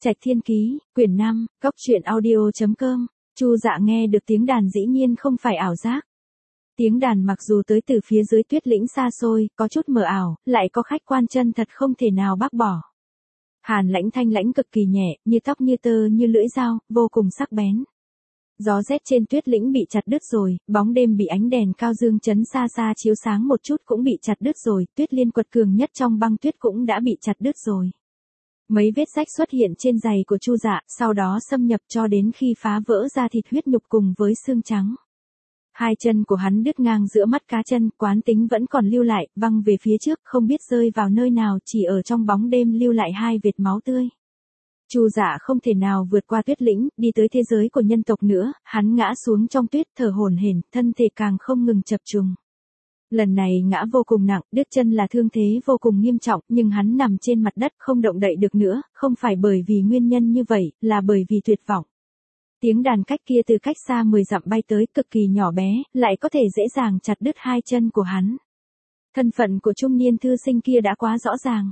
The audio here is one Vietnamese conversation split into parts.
Trạch Thiên Ký, quyển 5, góc truyện audio.com. Chu Dạ nghe được tiếng đàn dĩ nhiên không phải ảo giác. Tiếng đàn mặc dù tới từ phía dưới tuyết lĩnh xa xôi, có chút mờ ảo, lại có khách quan chân thật không thể nào bác bỏ. Hàn lãnh thanh lãnh cực kỳ nhẹ, như tóc như tơ như lưỡi dao, vô cùng sắc bén. Gió rét trên tuyết lĩnh bị chặt đứt rồi, bóng đêm bị ánh đèn cao dương chấn xa xa chiếu sáng một chút cũng bị chặt đứt rồi, tuyết liên quật cường nhất trong băng tuyết cũng đã bị chặt đứt rồi. Mấy vết rách xuất hiện trên giày của Chu Dạ, sau đó xâm nhập cho đến khi phá vỡ ra thịt huyết nhục cùng với xương trắng. Hai chân của hắn đứt ngang giữa mắt cá chân, quán tính vẫn còn lưu lại, văng về phía trước, không biết rơi vào nơi nào, chỉ ở trong bóng đêm lưu lại hai vệt máu tươi. Chu Dạ không thể nào vượt qua tuyết lĩnh, đi tới thế giới của nhân tộc nữa, hắn ngã xuống trong tuyết thở hổn hển, thân thể càng không ngừng chập trùng. Lần này ngã vô cùng nặng, đứt chân là thương thế vô cùng nghiêm trọng, nhưng hắn nằm trên mặt đất không động đậy được nữa, không phải bởi vì nguyên nhân như vậy, là bởi vì tuyệt vọng. Tiếng đàn cách kia từ cách xa 10 dặm bay tới, cực kỳ nhỏ bé, lại có thể dễ dàng chặt đứt hai chân của hắn. Thân phận của trung niên thư sinh kia đã quá rõ ràng.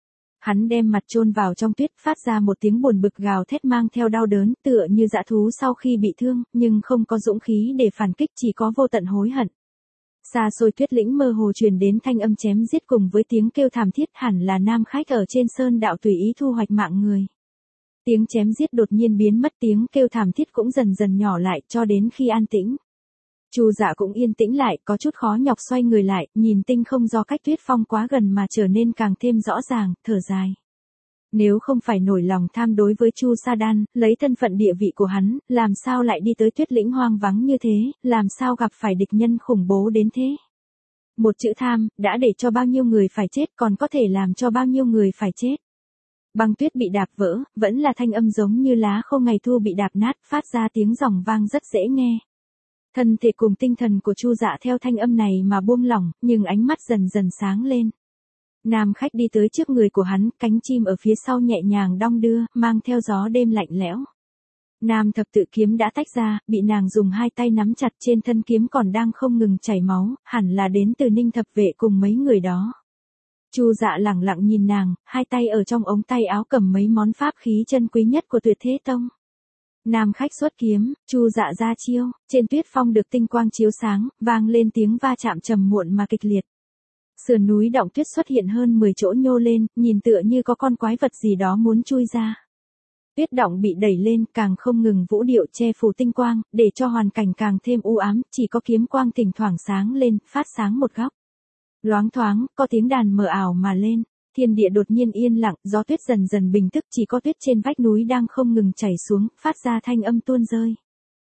Hắn đem mặt chôn vào trong tuyết, phát ra một tiếng buồn bực gào thét mang theo đau đớn, tựa như dã thú sau khi bị thương, nhưng không có dũng khí để phản kích, chỉ có vô tận hối hận. Xa xôi tuyết lĩnh mơ hồ truyền đến thanh âm chém giết cùng với tiếng kêu thảm thiết, hẳn là nam khách ở trên sơn đạo tùy ý thu hoạch mạng người. Tiếng chém giết đột nhiên biến mất, tiếng kêu thảm thiết cũng dần dần nhỏ lại cho đến khi an tĩnh. Chu Dạ cũng yên tĩnh lại, có chút khó nhọc xoay người lại, nhìn tinh không do cách tuyết phong quá gần mà trở nên càng thêm rõ ràng, thở dài. Nếu không phải nổi lòng tham đối với Chu Sa Đan, lấy thân phận địa vị của hắn, làm sao lại đi tới tuyết lĩnh hoang vắng như thế, làm sao gặp phải địch nhân khủng bố đến thế. Một chữ tham, đã để cho bao nhiêu người phải chết, còn có thể làm cho bao nhiêu người phải chết. Băng tuyết bị đạp vỡ, vẫn là thanh âm giống như lá khô ngày thu bị đạp nát, phát ra tiếng ròng vang rất dễ nghe. Thân thể cùng tinh thần của Chu Dạ theo thanh âm này mà buông lỏng, nhưng ánh mắt dần dần sáng lên. Nam khách đi tới trước người của hắn, cánh chim ở phía sau nhẹ nhàng đong đưa, mang theo gió đêm lạnh lẽo. Nam thập tự kiếm đã tách ra, bị nàng dùng hai tay nắm chặt, trên thân kiếm còn đang không ngừng chảy máu, hẳn là đến từ Ninh thập vệ cùng mấy người đó. Chu Dạ lẳng lặng nhìn nàng, hai tay ở trong ống tay áo cầm mấy món pháp khí chân quý nhất của Tuyệt Thế Tông. Nam khách xuất kiếm, Chu Dạ ra chiêu, trên tuyết phong được tinh quang chiếu sáng, vang lên tiếng va chạm trầm muộn mà kịch liệt. Sườn núi động tuyết xuất hiện hơn 10 chỗ nhô lên, nhìn tựa như có con quái vật gì đó muốn chui ra. Tuyết động bị đẩy lên, càng không ngừng vũ điệu che phủ tinh quang, để cho hoàn cảnh càng thêm u ám, chỉ có kiếm quang thỉnh thoảng sáng lên, phát sáng một góc. Loáng thoáng, có tiếng đàn mờ ảo mà lên, thiên địa đột nhiên yên lặng, gió tuyết dần dần bình tức, chỉ có tuyết trên vách núi đang không ngừng chảy xuống, phát ra thanh âm tuôn rơi.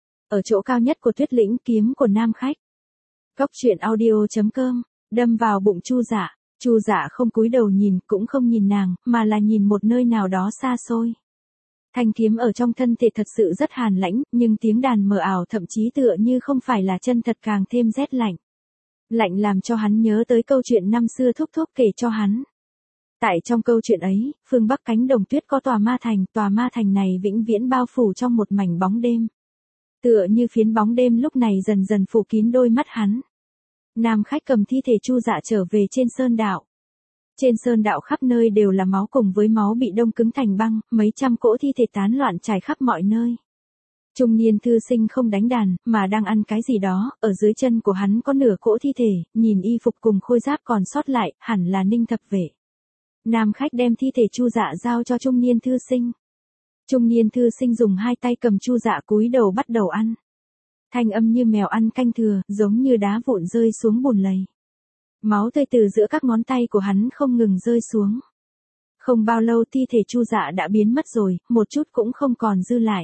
Ở chỗ cao nhất của tuyết lĩnh, kiếm của nam khách. Góc truyện audio.com, đâm vào bụng Chu Dạ. Chu Dạ không cúi đầu nhìn, cũng không nhìn nàng, mà là nhìn một nơi nào đó xa xôi. Thanh kiếm ở trong thân thể thật sự rất hàn lãnh, nhưng tiếng đàn mờ ảo thậm chí tựa như không phải là chân thật, càng thêm rét lạnh. Lạnh làm cho hắn nhớ tới câu chuyện năm xưa thúc thúc kể cho hắn. Tại trong câu chuyện ấy, phương bắc cánh đồng tuyết có tòa ma thành này vĩnh viễn bao phủ trong một mảnh bóng đêm. Tựa như phiến bóng đêm lúc này dần dần phủ kín đôi mắt hắn. Nam khách cầm thi thể Chu Dạ trở về trên sơn đạo. Trên sơn đạo khắp nơi đều là máu cùng với máu bị đông cứng thành băng, mấy trăm cỗ thi thể tán loạn trải khắp mọi nơi. Trung niên thư sinh không đánh đàn, mà đang ăn cái gì đó, ở dưới chân của hắn có nửa cỗ thi thể, nhìn y phục cùng khôi giáp còn sót lại, hẳn là Ninh thập vệ. Nam khách đem thi thể Chu Dạ giao cho trung niên thư sinh. Trung niên thư sinh dùng hai tay cầm Chu Dạ cúi đầu bắt đầu ăn. Thanh âm như mèo ăn canh thừa, giống như đá vụn rơi xuống bùn lầy. Máu tươi từ giữa các ngón tay của hắn không ngừng rơi xuống. Không bao lâu thi thể Chu Dạ đã biến mất rồi, một chút cũng không còn dư lại.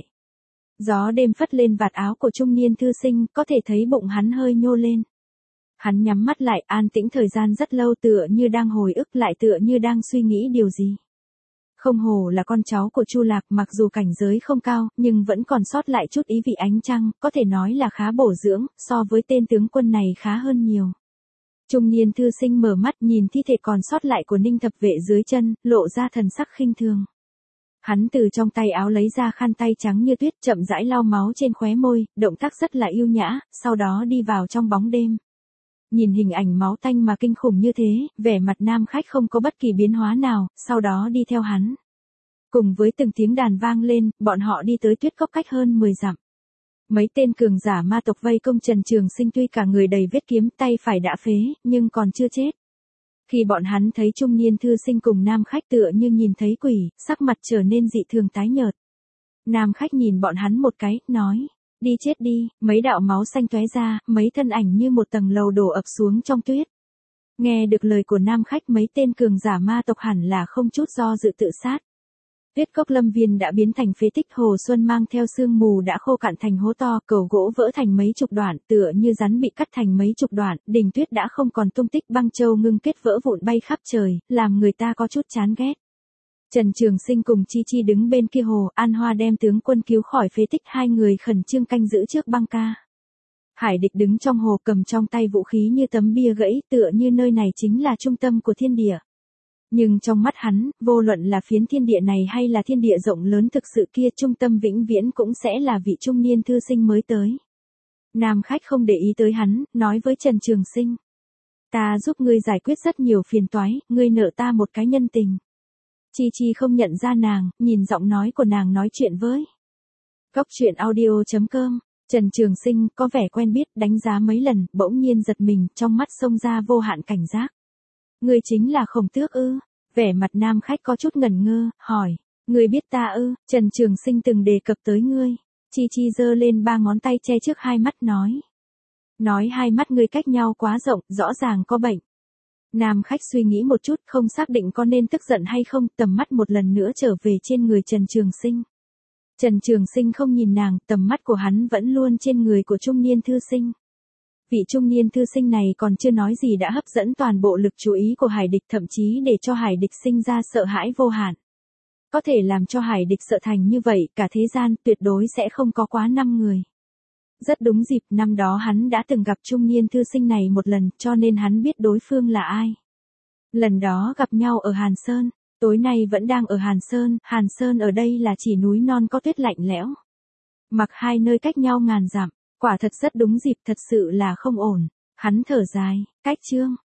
Gió đêm phất lên vạt áo của trung niên thư sinh, có thể thấy bụng hắn hơi nhô lên. Hắn nhắm mắt lại, an tĩnh thời gian rất lâu, tựa như đang hồi ức, lại tựa như đang suy nghĩ điều gì. Không hổ là con cháu của Chu Lạc, mặc dù cảnh giới không cao, nhưng vẫn còn sót lại chút ý vị ánh trăng, có thể nói là khá bổ dưỡng, so với tên tướng quân này khá hơn nhiều. Trung niên thư sinh mở mắt nhìn thi thể còn sót lại của Ninh thập vệ dưới chân, lộ ra thần sắc khinh thường. Hắn từ trong tay áo lấy ra khăn tay trắng như tuyết, chậm rãi lau máu trên khóe môi, động tác rất là yêu nhã, sau đó đi vào trong bóng đêm. Nhìn hình ảnh máu tanh mà kinh khủng như thế, vẻ mặt nam khách không có bất kỳ biến hóa nào, sau đó đi theo hắn. Cùng với từng tiếng đàn vang lên, bọn họ đi tới tuyết cốc cách hơn 10 dặm. Mấy tên cường giả ma tộc vây công Trần Trường Sinh tuy cả người đầy vết kiếm, tay phải đã phế, nhưng còn chưa chết. Khi bọn hắn thấy trung niên thư sinh cùng nam khách tựa như nhìn thấy quỷ, sắc mặt trở nên dị thường tái nhợt. Nam khách nhìn bọn hắn một cái, nói, đi chết đi, mấy đạo máu xanh tóe ra, mấy thân ảnh như một tầng lầu đổ ập xuống trong tuyết. Nghe được lời của nam khách, mấy tên cường giả ma tộc hẳn là không chút do dự tự sát. Tuyết cốc lâm viên đã biến thành phế tích, hồ xuân mang theo sương mù đã khô cạn thành hố to, cầu gỗ vỡ thành mấy chục đoạn, tựa như rắn bị cắt thành mấy chục đoạn, đỉnh tuyết đã không còn tung tích, băng châu ngưng kết vỡ vụn bay khắp trời, làm người ta có chút chán ghét. Trần Trường Sinh cùng Chi Chi đứng bên kia hồ, An Hoa đem tướng quân cứu khỏi phế tích, hai người khẩn trương canh giữ trước băng ca. Hải Địch đứng trong hồ cầm trong tay vũ khí như tấm bia gãy, tựa như nơi này chính là trung tâm của thiên địa. Nhưng trong mắt hắn, vô luận là phiến thiên địa này hay là thiên địa rộng lớn thực sự kia, trung tâm vĩnh viễn cũng sẽ là vị trung niên thư sinh mới tới. Nam khách không để ý tới hắn, nói với Trần Trường Sinh. Ta giúp ngươi giải quyết rất nhiều phiền toái, ngươi nợ ta một cái nhân tình. Chi Chi không nhận ra nàng, nhìn giọng nói của nàng nói chuyện với. Góc truyện audio.com, Trần Trường Sinh có vẻ quen biết, đánh giá mấy lần, bỗng nhiên giật mình, trong mắt xông ra vô hạn cảnh giác. Ngươi chính là Khổng Tước ư? Vẻ mặt nam khách có chút ngẩn ngơ, hỏi. Ngươi biết ta ư? Trần Trường Sinh từng đề cập tới ngươi. Chi Chi giơ lên ba ngón tay che trước hai mắt nói. Nói hai mắt ngươi cách nhau quá rộng, rõ ràng có bệnh. Nam khách suy nghĩ một chút, không xác định có nên tức giận hay không, tầm mắt một lần nữa trở về trên người Trần Trường Sinh. Trần Trường Sinh không nhìn nàng, tầm mắt của hắn vẫn luôn trên người của trung niên thư sinh. Vị trung niên thư sinh này còn chưa nói gì đã hấp dẫn toàn bộ lực chú ý của Hải Địch, thậm chí để cho Hải Địch sinh ra sợ hãi vô hạn. Có thể làm cho Hải Địch sợ thành như vậy, cả thế gian tuyệt đối sẽ không có quá 5 người. Rất đúng dịp, năm đó hắn đã từng gặp trung niên thư sinh này một lần, cho nên hắn biết đối phương là ai. Lần đó gặp nhau ở Hàn Sơn, tối nay vẫn đang ở Hàn Sơn ở đây là chỉ núi non có tuyết lạnh lẽo. Mặc hai nơi cách nhau ngàn dặm, quả thật rất đúng dịp, thật sự là không ổn. Hắn thở dài, cách chương.